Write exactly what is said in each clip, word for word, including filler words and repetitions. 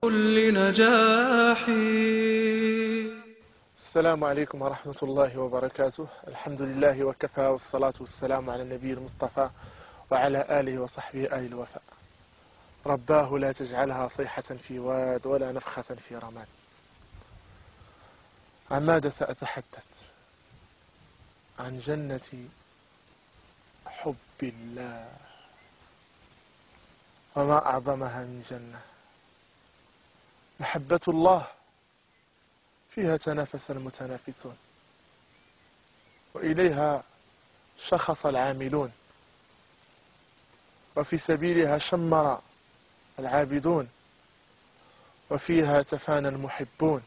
كل نجاح. السلام عليكم ورحمة الله وبركاته. الحمد لله وكفى، والصلاة والسلام على النبي المصطفى وعلى آله وصحبه آل الوفاء. رباه لا تجعلها صيحة في واد ولا نفخة في رماد. عن ماذا سأتحدث؟ عن جنة حب الله، وما أعظمها من جنة. محبة الله فيها تنافس المتنافسون، وإليها شخص العاملون، وفي سبيلها شمر العابدون، وفيها تفانى المحبون،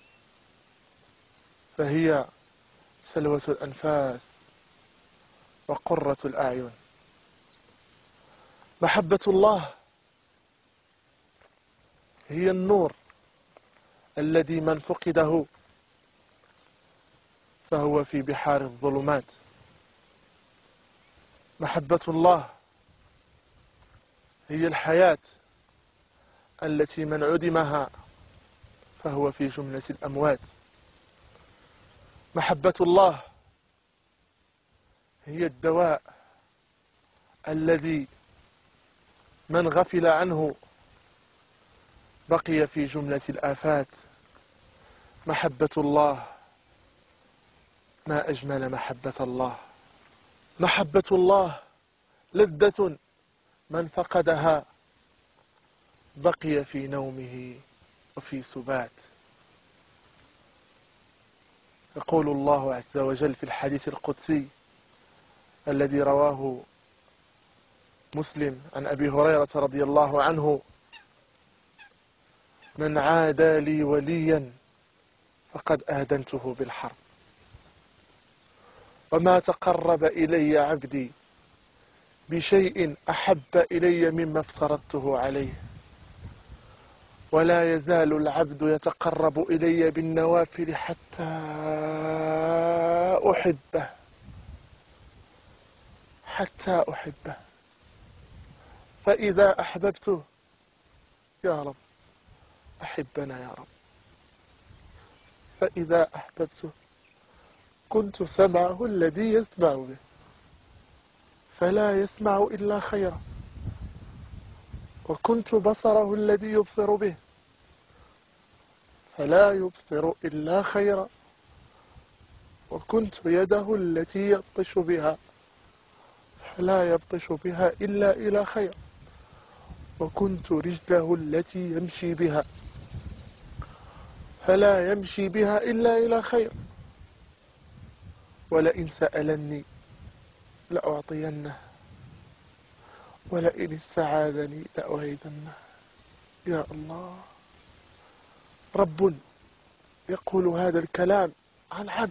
فهي سلوة الأنفاس وقرة الأعين. محبة الله هي النور الذي من فقده فهو في بحار الظلمات. محبة الله هي الحياة التي من عدمها فهو في جملة الأموات. محبة الله هي الدواء الذي من غفل عنه بقي في جملة الآفات. محبة الله، ما أجمل محبة الله. محبة الله لذة من فقدها بقي في نومه وفي سبات. يقول الله عز وجل في الحديث القدسي الذي رواه مسلم عن أبي هريرة رضي الله عنه: من عادى لي وليا فقد آذنته بالحرب، وما تقرب إلي عبدي بشيء أحب إلي مما افترضته عليه، ولا يزال العبد يتقرب إلي بالنوافل حتى أحبه حتى أحبه فإذا أحببته يا رب أحبنا يا رب، فإذا أحببته كنت سمعه الذي يسمع به فلا يسمع إلا خيرا، وكنت بصره الذي يبصر به فلا يبصر إلا خيرا، وكنت يده التي يبطش بها فلا يبطش بها إلا إلى خير، وكنت رجله التي يمشي بها فلا يمشي بها إلا إلى خير، ولئن سألني لأعطينه، ولئن استعاذني لأعيذنه. يا الله، رب يقول هذا الكلام عن عبد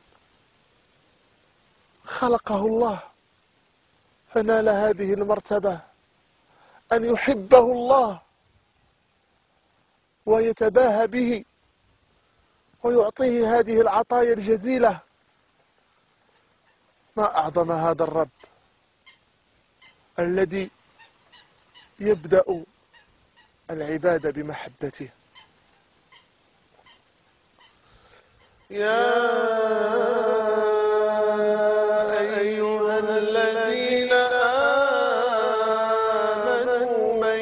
خلقه الله فنال هذه المرتبة، أن يحبه الله ويتباهى به ويعطيه هذه العطايا الجزيلة. ما أعظم هذا الرب الذي يبدأ العباد بمحبته. يا أيها الذين آمنوا من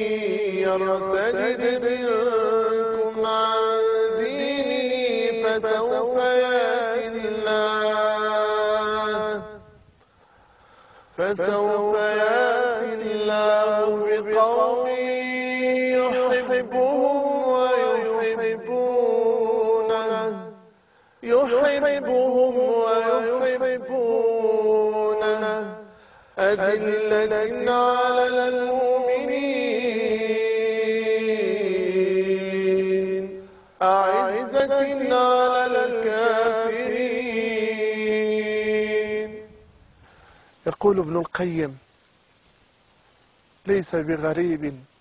يرتد منكم عن دينه فسوف يأتي الله فسوف يأتي الله بقوم يحبهم ويحبونه يحبهم ويحبونه أذلة على المؤمنين أعزة على الكافرين. يقول ابن القيم: ليس بغريب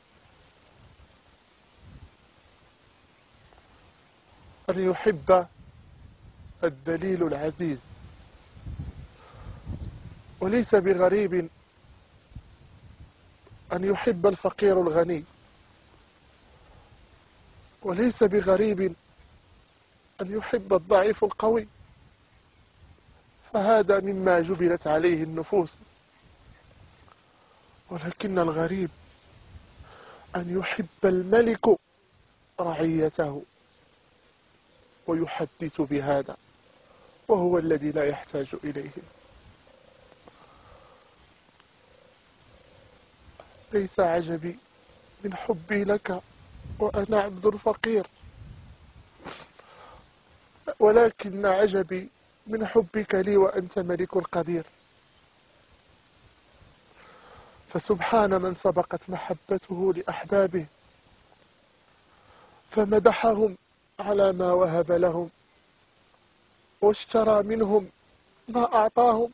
أن يحب الدليل العزيز، وليس بغريب أن يحب الفقير الغني، وليس بغريب أن يحب الضعيف القوي، فهذا مما جبلت عليه النفوس. ولكن الغريب أن يحب الملك رعيته ويحدث بهذا، وهو الذي لا يحتاج إليه. ليس عجبي من حبي لك وأنا عبد فقير، ولكن عجبي من حبك لي وأنت ملك قدير. فسبحان من سبقت محبته لأحبابه فمدحهم على ما وهب لهم، واشترى منهم ما أعطاهم،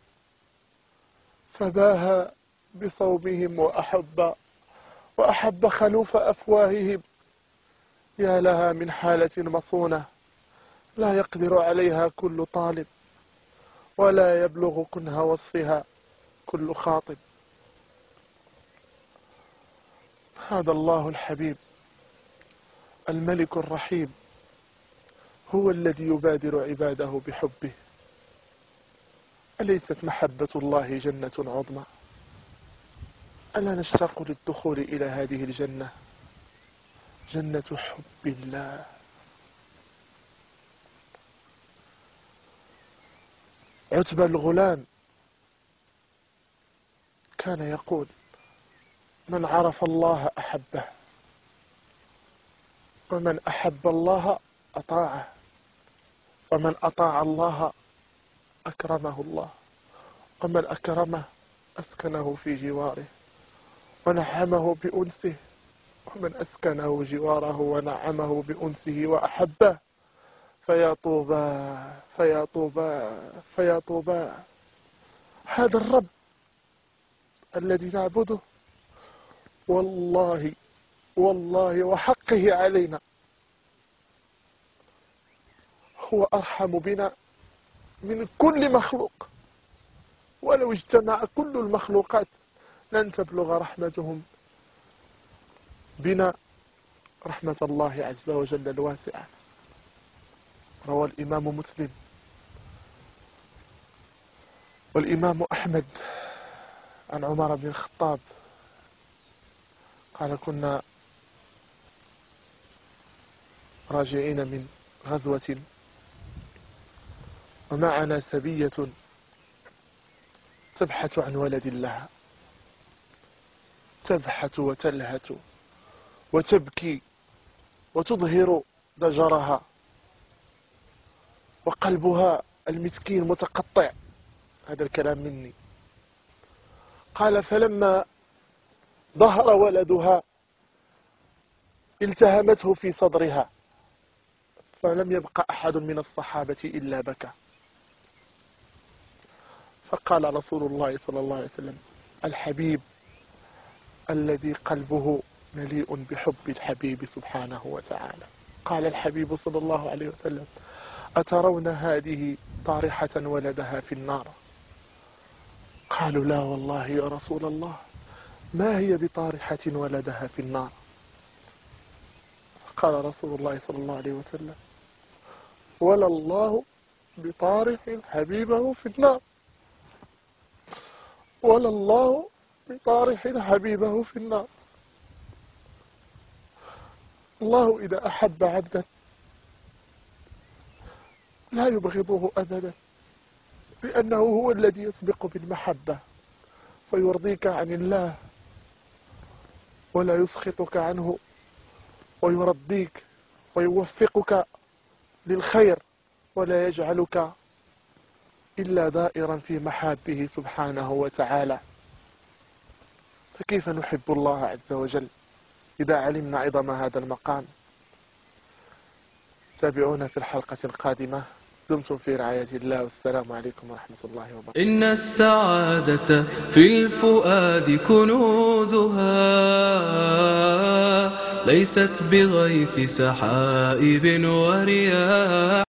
فباهى بصومهم وأحب وأحب خلوف أفواههم. يا لها من حالة مصونة لا يقدر عليها كل طالب، ولا يبلغ كنه وصفها كل خاطب. هذا الله الحبيب الملك الرحيم هو الذي يبادر عباده بحبه. أليست محبة الله جنة عظمى؟ ألا نشتاق للدخول إلى هذه الجنة، جنة حب الله. عتبة الغلام كان يقول: من عرف الله أحبه، ومن أحب الله أطاعه، ومن أطاع الله أكرمه الله، ومن أكرمه أسكنه في جواره ونعمه بأنسه، ومن أسكنه جواره ونعمه بأنسه وأحبه فيا طوبى فيا طوبى فيا طوبى. هذا الرب الذي نعبده والله والله وحقه علينا هو أرحم بنا من كل مخلوق، ولو اجتمع كل المخلوقات لن تبلغ رحمتهم بنا رحمة الله عز وجل الواسعة. روى الإمام مسلم والإمام أحمد عن عمر بن الخطاب قال: كنا راجعين من غزوة ومعنا سبية تبحث عن ولد لها، تبحث وتلهث وتبكي وتظهر ضجرها، وقلبها المسكين متقطع. هذا الكلام مني. قال: فلما ظهر ولدها التهمته في صدرها، فلم يبق أحد من الصحابة إلا بكى. فقال رسول الله صلى الله عليه وسلم: الحبيب الذي قلبه مليء بحب الحبيب سبحانه وتعالى. قال الحبيب صلى الله عليه وسلم: أترون هذه طارحة ولدها في النار؟ قالوا: لا والله يا رسول الله، ما هي بطارحة ولدها في النار؟ قال رسول الله صلى الله عليه وسلم: ولا الله بطارح حبيبه في النار، ولا الله بطارح حبيبه في النار. الله إذا أحب عبدا لا يبغضه أبدا، لأنه هو الذي يسبق بالمحبة فيرضيك عن الله ولا يسخطك عنه، ويرضيك ويوفقك للخير ولا يجعلك إلا دائرا في محابه سبحانه وتعالى. فكيف نحب الله عز وجل إذا علمنا عظم هذا المقام؟ تابعونا في الحلقة القادمة. دمتم في رعاية الله، والسلام عليكم ورحمة الله وبركاته. إن السعادة في الفؤاد كنوزها، ليست بغيث سحائب ورياح.